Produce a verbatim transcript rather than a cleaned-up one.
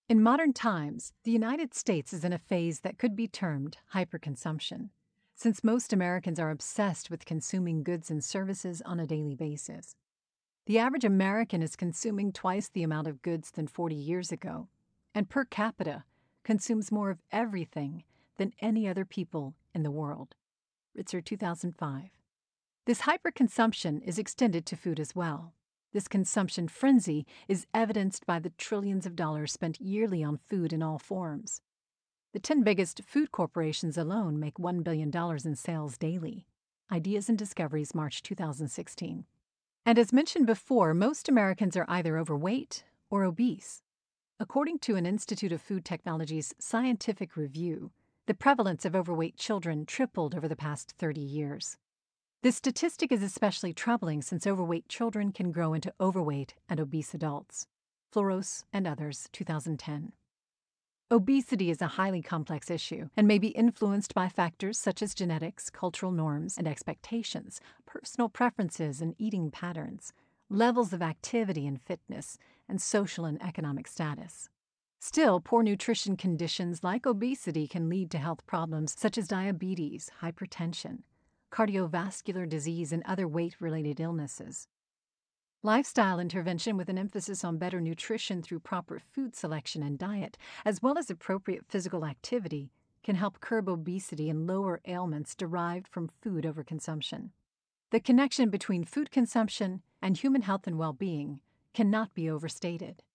In modern times, the United States is in a phase that could be termed hyperconsumption, since most Americans are obsessed with consuming goods and services on a daily basis. The average American is consuming twice the amount of goods than forty years ago, and per capita consumes more of everything than any other people in the world. Ritzer two thousand five. This hyperconsumption is extended to food as well. This consumption frenzy is evidenced by the trillions of dollars spent yearly on food in all forms. The ten biggest food corporations alone make one billion dollars in sales daily. Ideas and Discoveries, March two thousand sixteen. And as mentioned before, most Americans are either overweight or obese. According to an Institute of Food Technology's scientific review, the prevalence of overweight children tripled over the past thirty years. This statistic is especially troubling since overweight children can grow into overweight and obese adults. Floros and others, two thousand ten. Obesity is a highly complex issue and may be influenced by factors such as genetics, cultural norms and expectations, personal preferences and eating patterns, levels of activity and fitness, and social and economic status. Still, poor nutrition conditions like obesity can lead to health problems such as diabetes, hypertension, cardiovascular disease, and other weight-related illnesses. Lifestyle intervention with an emphasis on better nutrition through proper food selection and diet, as well as appropriate physical activity, can help curb obesity and lower ailments derived from food overconsumption. The connection between food consumption and human health and well-being cannot be overstated.